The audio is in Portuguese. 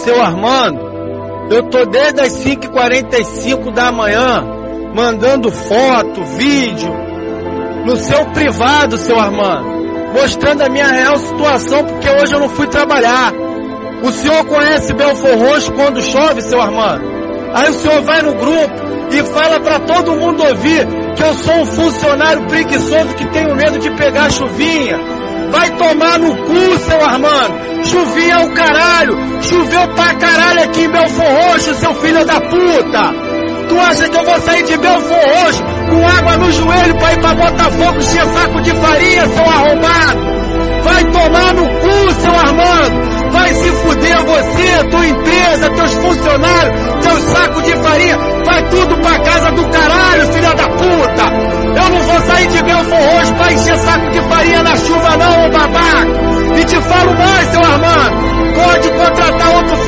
seu Armando, eu tô desde as 5h45 da manhã mandando foto, vídeo no seu privado, seu Armando, mostrando a minha real situação, porque hoje eu não fui trabalhar. O senhor conhece Belford Roxo quando chove, seu Armando? Aí o senhor vai no grupo e fala pra todo mundo ouvir que eu sou um funcionário preguiçoso que tenho medo de pegar chuvinha. Vai tomar no cu, seu Armando. Chuvinha é o caralho. Choveu pra caralho aqui em Belford Roxo, seu filho da puta. Tu acha que eu vou sair de Belford Roxo com água no joelho pra ir pra Botafogo encher saco de farinha, seu arrombado? Vai tomar no cu, seu Armando. Vai se fuder você, tua empresa, teus funcionários, teus sacos de farinha. Vai tudo pra casa do caralho, filha da puta. Eu não vou sair de Belford Roxo pra encher saco de farinha na chuva não, ô babaca. E te falo mais, seu Armando. Pode contratar outro